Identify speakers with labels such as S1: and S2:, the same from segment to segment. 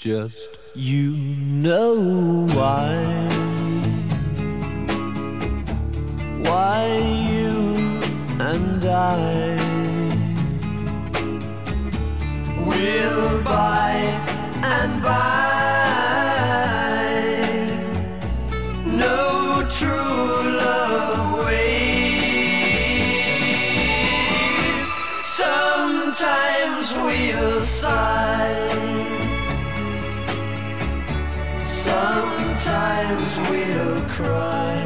S1: just you know why you and I will by and by no true love ways. Sometimes we'll sigh, sometimes we'll cry,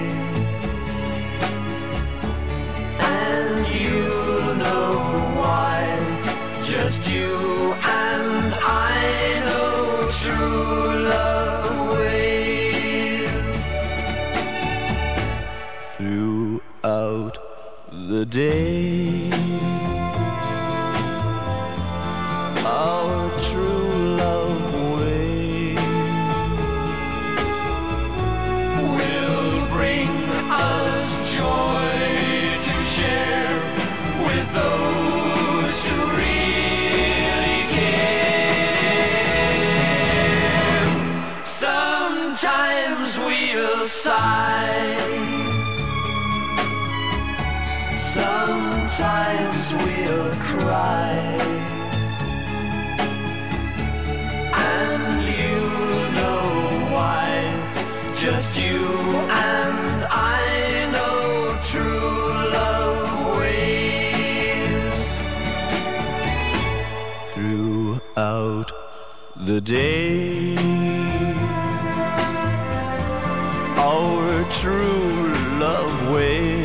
S1: and you'll know why. Just you and I know true love ways. Throughout the day, our true love will bring us joy to share with those who really care. Sometimes we'll sigh, sometimes we'll cry, and you'll know why. Just you and I know true love ways. Throughout the day, our true love ways